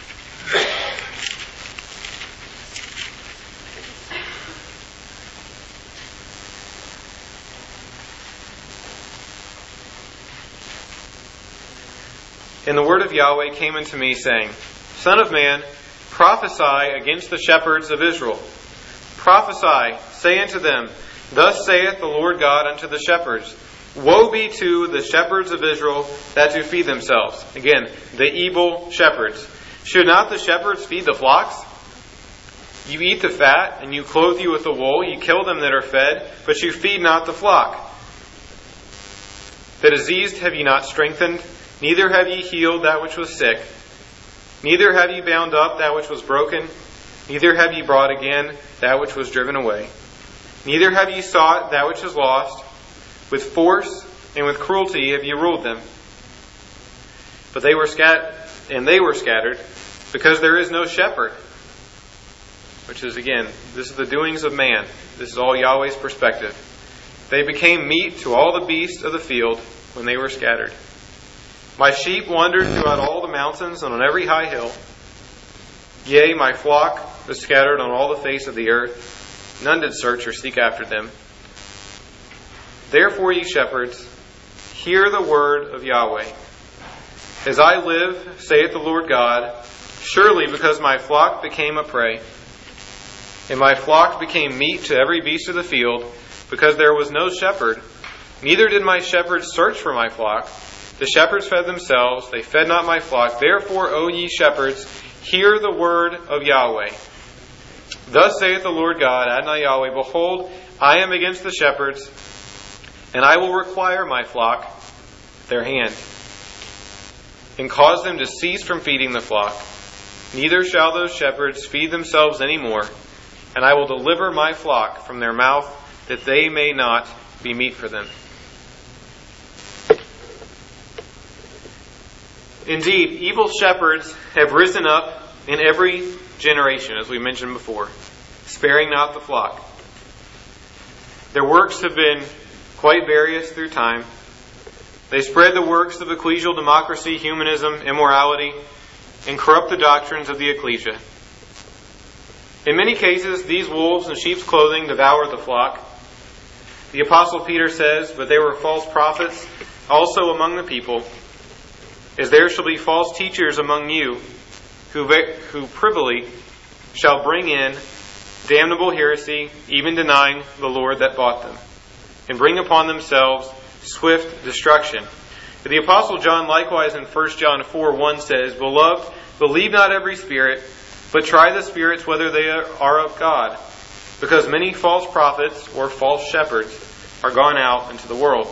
S2: And the word of Yahweh came unto me, saying, Son of man, prophesy against the shepherds of Israel. Prophesy, say unto them, Thus saith the Lord God unto the shepherds, Woe be to the shepherds of Israel that do feed themselves. Again, the evil shepherds. Should not the shepherds feed the flocks? You eat the fat, and you clothe you with the wool. You kill them that are fed, but you feed not the flock. The diseased have ye not strengthened, neither have ye healed that which was sick. Neither have ye bound up that which was broken, neither have ye brought again that which was driven away. Neither have ye sought that which is lost. With force and with cruelty have ye ruled them. But they were scattered, because there is no shepherd. Which is, again, this is the doings of man. This is all Yahweh's perspective. They became meat to all the beasts of the field when they were scattered. My sheep wandered throughout all the mountains and on every high hill. Yea, my flock but scattered on all the face of the earth. None did search or seek after them. Therefore, ye shepherds, hear the word of Yahweh. As I live, saith the Lord God, surely because my flock became a prey, and my flock became meat to every beast of the field, because there was no shepherd, neither did my shepherds search for my flock. The shepherds fed themselves, they fed not my flock. Therefore, O ye shepherds, hear the word of Yahweh. Thus saith the Lord God, Adonai Yahweh, behold, I am against the shepherds, and I will require my flock their hand, and cause them to cease from feeding the flock. Neither shall those shepherds feed themselves any more, and I will deliver my flock from their mouth, that they may not be meat for them. Indeed, evil shepherds have risen up in every generation, as we mentioned before, sparing not the flock. Their works have been quite various through time. They spread the works of ecclesial democracy, humanism, immorality, and corrupt the doctrines of the ecclesia. In many cases, these wolves in sheep's clothing devour the flock. The Apostle Peter says, but there were false prophets also among the people, as there shall be false teachers among you, who privily shall bring in damnable heresy, even denying the Lord that bought them, and bring upon themselves swift destruction. The Apostle John likewise in 1 John 4:1 says, Beloved, believe not every spirit, but try the spirits whether they are of God, because many false prophets or false shepherds are gone out into the world.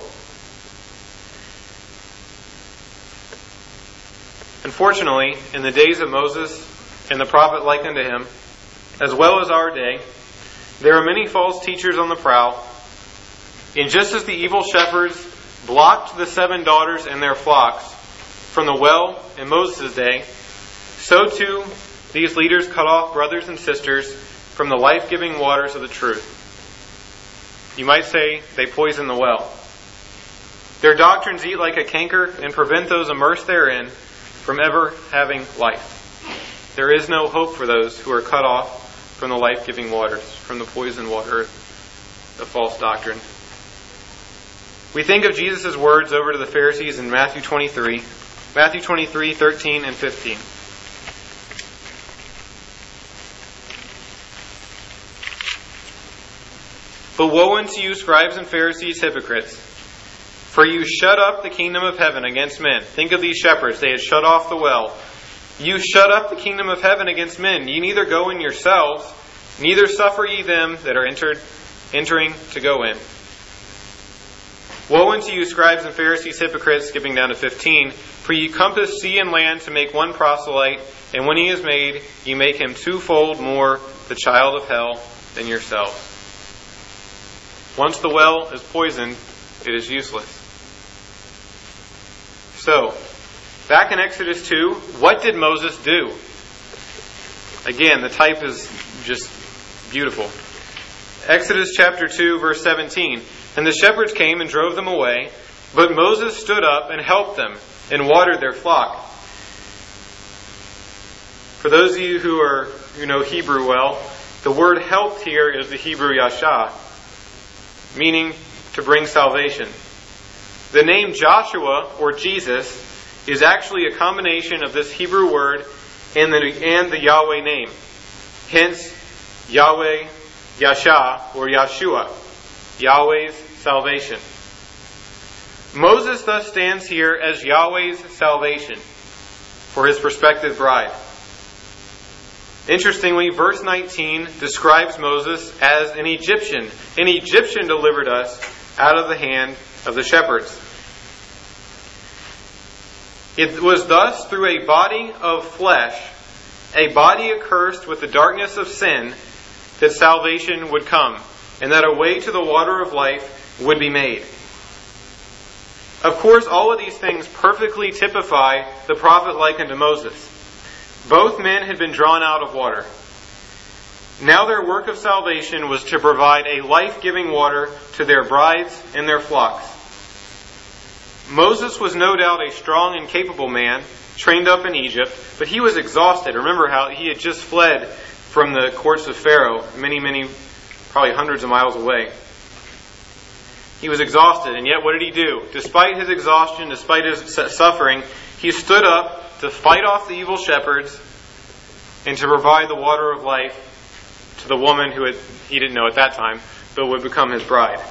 S2: Unfortunately, in the days of Moses and the prophet like unto him, as well as our day, there are many false teachers on the prowl. And just as the evil shepherds blocked the 7 daughters and their flocks from the well in Moses' day, so too these leaders cut off brothers and sisters from the life-giving waters of the truth. You might say they poison the well. Their doctrines eat like a canker and prevent those immersed therein from ever having life. There is no hope for those who are cut off from the life-giving waters, from the poison water of false doctrine. We think of Jesus' words over to the Pharisees in Matthew 23, 13 and 15. But woe unto you, scribes and Pharisees, hypocrites! For you shut up the kingdom of heaven against men. Think of these shepherds. They had shut off the well. You shut up the kingdom of heaven against men. Ye neither go in yourselves, neither suffer ye them that are entering to go in. Woe unto you, scribes and Pharisees, hypocrites, skipping down to 15. For ye compass sea and land to make one proselyte, and when he is made, ye make him twofold more the child of hell than yourselves. Once the well is poisoned, it is useless. So, back in Exodus 2, what did Moses do? Again, the type is just beautiful. Exodus chapter 2, verse 17. And the shepherds came and drove them away, but Moses stood up and helped them and watered their flock. For those of you who know Hebrew well, the word helped here is the Hebrew yashah, meaning to bring salvation. The name Joshua, or Jesus, is actually a combination of this Hebrew word and the Yahweh name. Hence, Yahweh, Yashah, or Yahshua, Yahweh's salvation. Moses thus stands here as Yahweh's salvation for his prospective bride. Interestingly, verse 19 describes Moses as an Egyptian. An Egyptian delivered us out of the hand of the shepherds. It was thus through a body of flesh, a body accursed with the darkness of sin, that salvation would come, and that a way to the water of life would be made. Of course, all of these things perfectly typify the prophet like unto Moses. Both men had been drawn out of water. Now their work of salvation was to provide a life-giving water to their brides and their flocks. Moses was no doubt a strong and capable man, trained up in Egypt, but he was exhausted. Remember how he had just fled from the courts of Pharaoh, many, probably hundreds of miles away. He was exhausted, and yet what did he do? Despite his exhaustion, despite his suffering, he stood up to fight off the evil shepherds and to provide the water of life to the woman who he didn't know at that time, but would become his bride.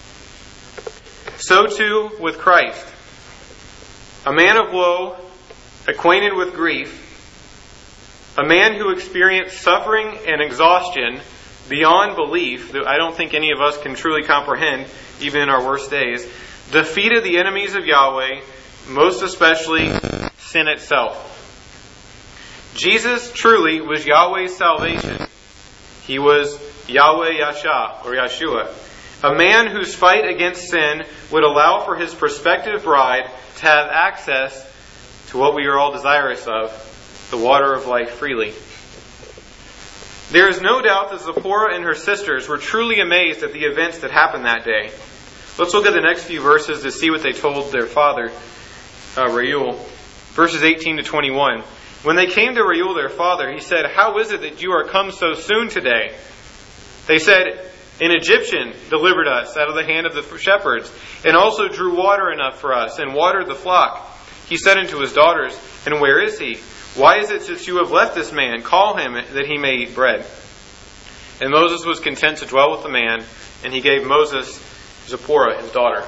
S2: So too with Christ. A man of woe, acquainted with grief, a man who experienced suffering and exhaustion beyond belief, that I don't think any of us can truly comprehend, even in our worst days, defeated the enemies of Yahweh, most especially sin itself. Jesus truly was Yahweh's salvation. He was Yahweh Yasha, or Yeshua, a man whose fight against sin would allow for his prospective bride to have access to what we are all desirous of, the water of life freely. There is no doubt that Zipporah and her sisters were truly amazed at the events that happened that day. Let's look at the next few verses to see what they told their father, Reuel. Verses 18 to 21. When they came to Reuel, their father, he said, "How is it that you are come so soon today?" They said, "An Egyptian delivered us out of the hand of the shepherds, and also drew water enough for us, and watered the flock." He said unto his daughters, "And where is he? Why is it that you have left this man? Call him, that he may eat bread." And Moses was content to dwell with the man, and he gave Moses Zipporah, his daughter.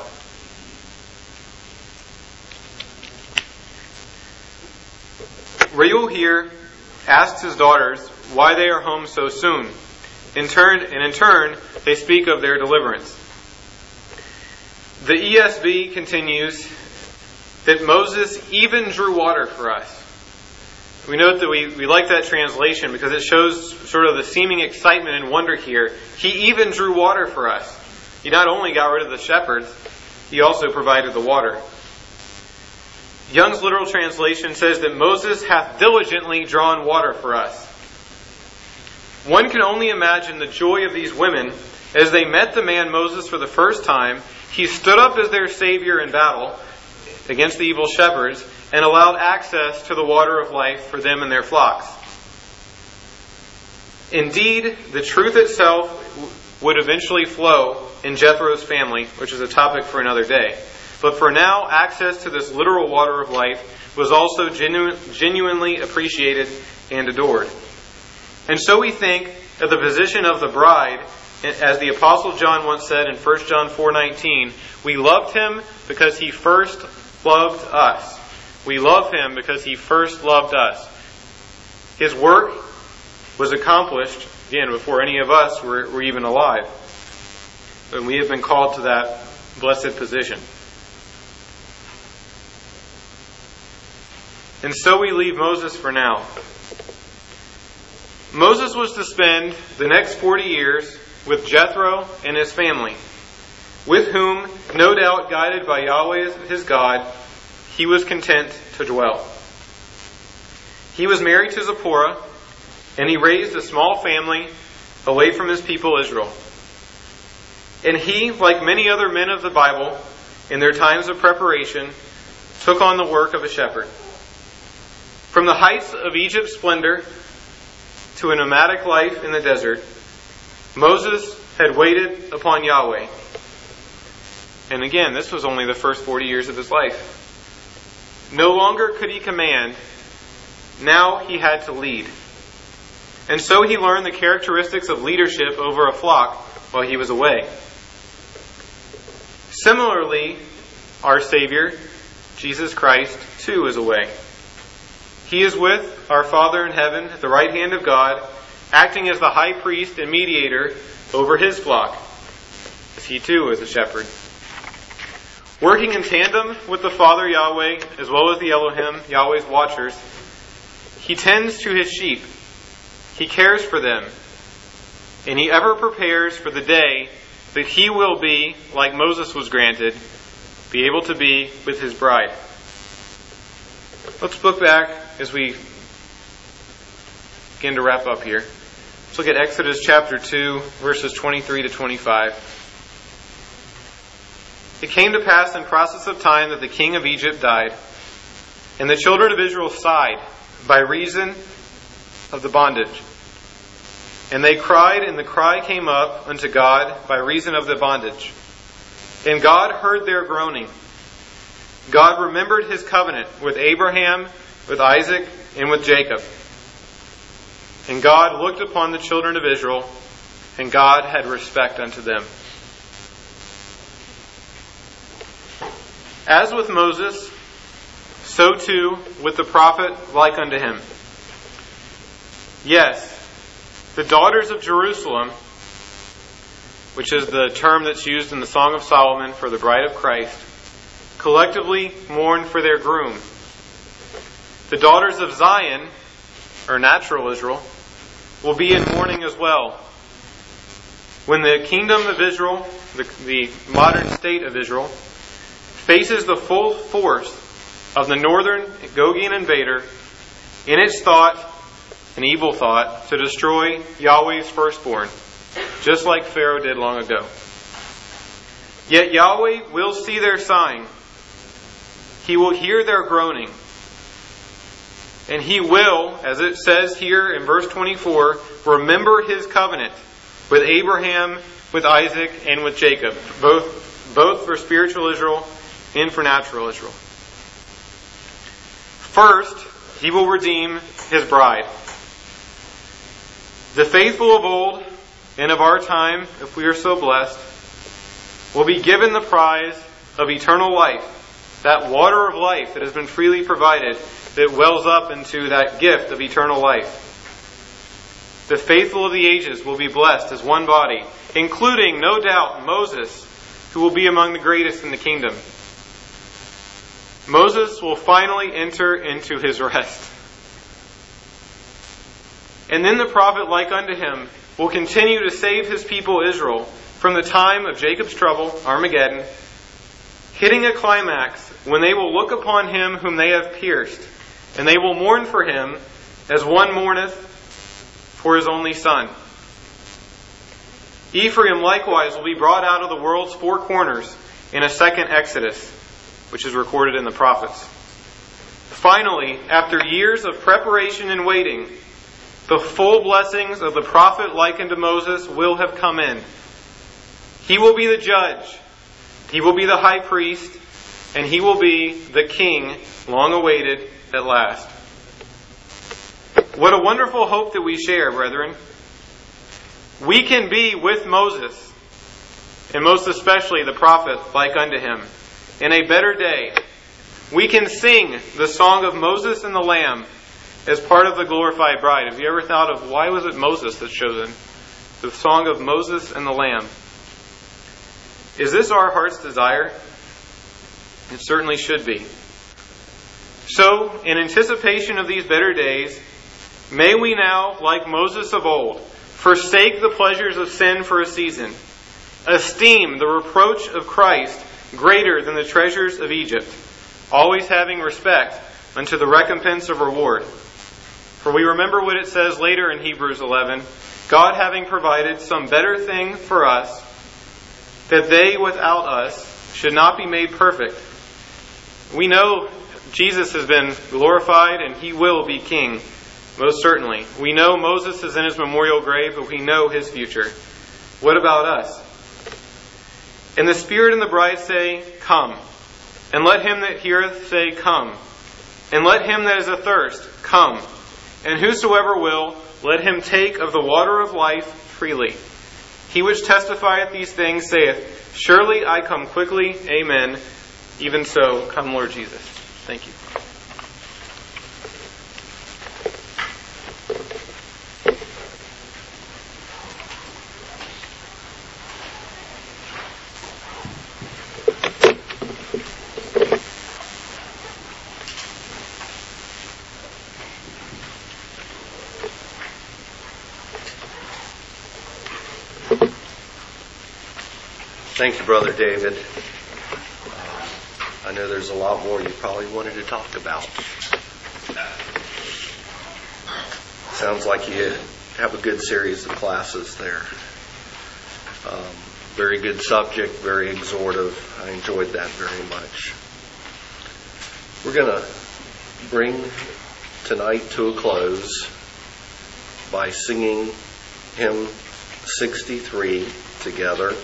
S2: Reuel here asks his daughters why they are home so soon. In turn, they speak of their deliverance. The ESV continues that Moses even drew water for us. We note that we like that translation because it shows sort of the seeming excitement and wonder here. He even drew water for us. He not only got rid of the shepherds, he also provided the water. Young's literal translation says that Moses hath diligently drawn water for us. One can only imagine the joy of these women as they met the man Moses for the first time. He stood up as their savior in battle against the evil shepherds and allowed access to the water of life for them and their flocks. Indeed, the truth itself would eventually flow in Jethro's family, which is a topic for another day. But for now, access to this literal water of life was also genuinely appreciated and adored. And so we think of the position of the bride, as the Apostle John once said in 1 John 4:19, we loved him because he first loved us. We love him because he first loved us. His work was accomplished, again, before any of us were even alive. And we have been called to that blessed position. And so we leave Moses for now. Moses was to spend the next 40 years with Jethro and his family, with whom, no doubt guided by Yahweh his God, he was content to dwell. He was married to Zipporah, and he raised a small family away from his people Israel. And he, like many other men of the Bible, in their times of preparation, took on the work of a shepherd. From the heights of Egypt's splendor to a nomadic life in the desert, Moses had waited upon Yahweh. And again, this was only the first 40 years of his life. No longer could he command. Now he had to lead. And so he learned the characteristics of leadership over a flock while he was away. Similarly, our Savior, Jesus Christ, too is away. He is with our Father in heaven at the right hand of God, acting as the high priest and mediator over his flock, as he too is a shepherd. Working in tandem with the Father Yahweh, as well as the Elohim, Yahweh's watchers, he tends to his sheep. He cares for them. And he ever prepares for the day that he will be, like Moses was granted, be able to be with his bride. Let's look back as we begin to wrap up here. Let's look at Exodus chapter 2, verses 23 to 25. It came to pass in process of time that the king of Egypt died, and the children of Israel sighed by reason of the bondage. And they cried, and the cry came up unto God by reason of the bondage. And God heard their groaning. God remembered his covenant with Abraham, with Isaac, and with Jacob. And God looked upon the children of Israel, and God had respect unto them. As with Moses, so too with the prophet like unto him. Yes, the daughters of Jerusalem, which is the term that's used in the Song of Solomon for the bride of Christ, collectively mourn for their groom. The daughters of Zion, or natural Israel, will be in mourning as well. When the kingdom of Israel, the modern state of Israel, faces the full force of the northern Gogian invader in its thought, an evil thought, to destroy Yahweh's firstborn, just like Pharaoh did long ago. Yet Yahweh will see their sighing. He will hear their groaning. And He will, as it says here in verse 24, remember His covenant with Abraham, with Isaac, and with Jacob, both for spiritual Israel and for natural Israel. First, He will redeem His bride. The faithful of old and of our time, if we are so blessed, will be given the prize of eternal life, that water of life that has been freely provided, that wells up into that gift of eternal life. The faithful of the ages will be blessed as one body, including, no doubt, Moses, who will be among the greatest in the kingdom. Moses will finally enter into his rest. And then the prophet like unto him will continue to save his people Israel from the time of Jacob's trouble, Armageddon, hitting a climax when they will look upon him whom they have pierced, and they will mourn for him as one mourneth for his only son. Ephraim likewise will be brought out of the world's four corners in a second Exodus, which is recorded in the prophets. Finally, after years of preparation and waiting, the full blessings of the prophet like unto Moses will have come in. He will be the judge, he will be the high priest, and he will be the king long awaited at last. What a wonderful hope that we share, brethren. We can be with Moses, and most especially the prophet like unto him, in a better day. We can sing the song of Moses and the Lamb as part of the glorified bride. Have you ever thought of why was it Moses that's chosen? The song of Moses and the Lamb. Is this our heart's desire? It certainly should be. So, in anticipation of these better days, may we now, like Moses of old, forsake the pleasures of sin for a season, esteem the reproach of Christ greater than the treasures of Egypt, always having respect unto the recompense of reward. For we remember what it says later in Hebrews 11, God having provided some better thing for us, that they without us should not be made perfect. We know Jesus has been glorified and He will be King, most certainly. We know Moses is in his memorial grave, but we know his future. What about us? And the Spirit and the bride say, Come. And let him that heareth say, Come. And let him that is athirst, come. And whosoever will, let him take of the water of life freely. He which testifieth these things saith, Surely I come quickly. Amen. Even so, come Lord Jesus. Thank you.
S1: Thank you, Brother David. I know there's a lot more you probably wanted to talk about. Sounds like you have a good series of classes there. Very good subject, very exhortive. I enjoyed that very much. We're going to bring tonight to a close by singing hymn 63 together.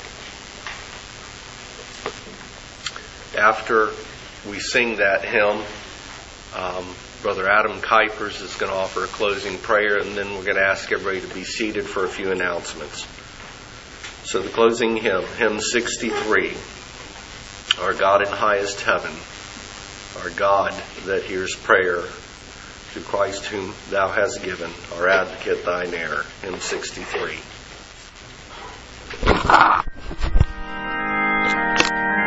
S1: After we sing that hymn, Brother Adam Kuipers is going to offer a closing prayer, and then we're going to ask everybody to be seated for a few announcements. So the closing hymn, hymn 63, Our God in highest heaven, our God that hears prayer, through Christ whom thou hast given, our advocate, thine heir, hymn 63.